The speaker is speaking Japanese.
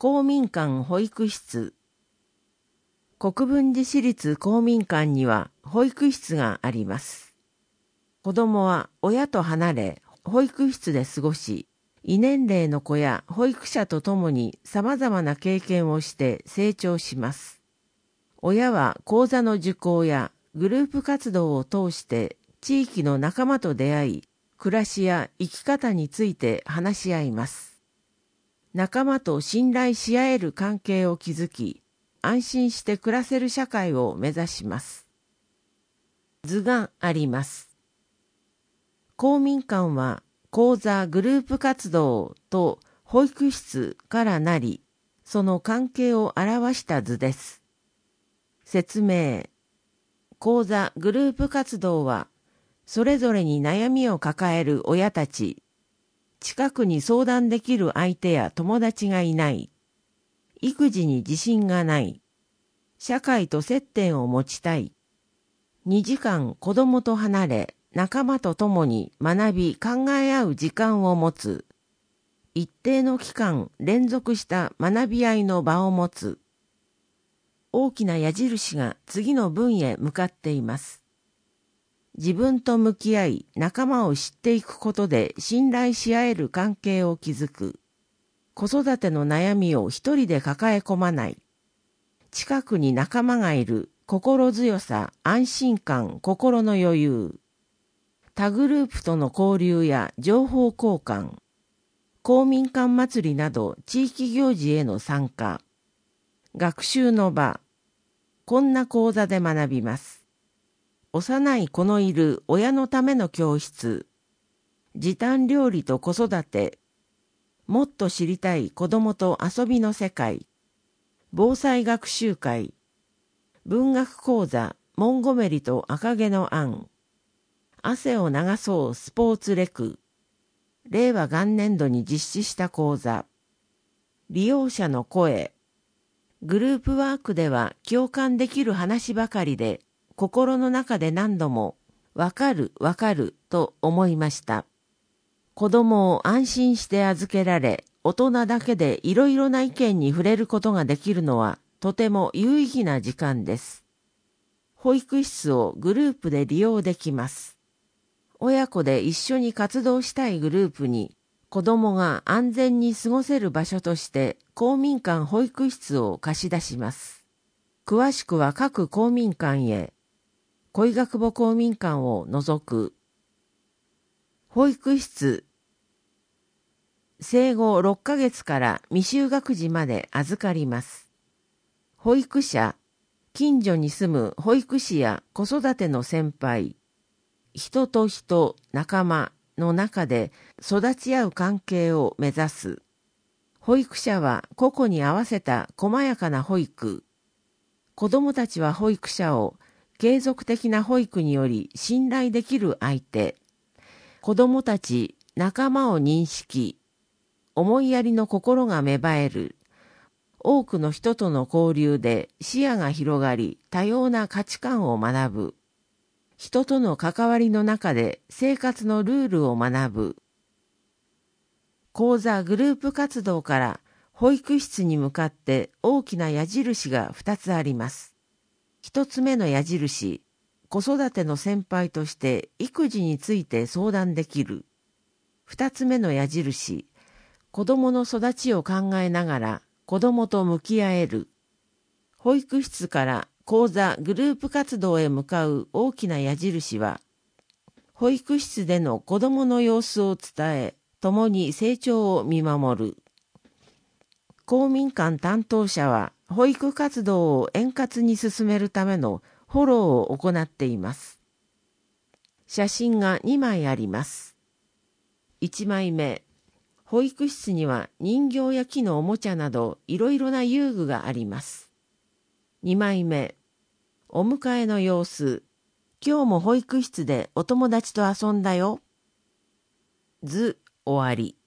公民館保育室。国分寺市立公民館には保育室があります。子供は親と離れ、保育室で過ごし、異年齢の子や保育者と共に様々な経験をして成長します。親は講座の受講やグループ活動を通して地域の仲間と出会い、暮らしや生き方について話し合います。仲間と信頼し合える関係を築き、安心して暮らせる社会を目指します。図があります。公民館は講座グループ活動と保育室からなり、その関係を表した図です。説明。講座グループ活動は、それぞれに悩みを抱える親たち、近くに相談できる相手や友達がいない、育児に自信がない、社会と接点を持ちたい、2時間子供と離れ、仲間と共に学び考え合う時間を持つ、一定の期間連続した学び合いの場を持つ。大きな矢印が次の文へ向かっています。自分と向き合い仲間を知っていくことで信頼し合える関係を築く。子育ての悩みを一人で抱え込まない。近くに仲間がいる心強さ、安心感、心の余裕。他グループとの交流や情報交換。公民館祭りなど地域行事への参加。学習の場。こんな講座で学びます。幼い子のいる親のための教室。時短料理と子育て。もっと知りたい子供と遊びの世界。防災学習会。文学講座モンゴメリと赤毛のアン。汗を流そうスポーツレク。令和元年度に実施した講座。利用者の声。グループワークでは共感できる話ばかりで、心の中で何度も、わかるわかると思いました。子供を安心して預けられ、大人だけでいろいろな意見に触れることができるのは、とても有意義な時間です。保育室をグループで利用できます。親子で一緒に活動したいグループに、子供が安全に過ごせる場所として公民館保育室を貸し出します。詳しくは各公民館へ。恋学母公民館を除く。保育室。生後6ヶ月から未就学児まで預かります。保育者。近所に住む保育士や子育ての先輩。人と人、仲間の中で育ち合う関係を目指す。保育者は個々に合わせた細やかな保育。子どもたちは保育者を継続的な保育により信頼できる相手。子どもたち、仲間を認識。思いやりの心が芽生える。多くの人との交流で視野が広がり、多様な価値観を学ぶ。人との関わりの中で生活のルールを学ぶ。講座グループ活動から保育室に向かって大きな矢印が2つあります。1つ目の矢印、子育ての先輩として育児について相談できる。2つ目の矢印、子供の育ちを考えながら子供と向き合える。保育室から講座グループ活動へ向かう大きな矢印は、保育室での子供の様子を伝え、共に成長を見守る。公民館担当者は、保育活動を円滑に進めるためのフォローを行っています。写真が2枚あります。1枚目、保育室には人形や木のおもちゃなどいろいろな遊具があります。2枚目、お迎えの様子。今日も保育室でお友達と遊んだよ。図終わり。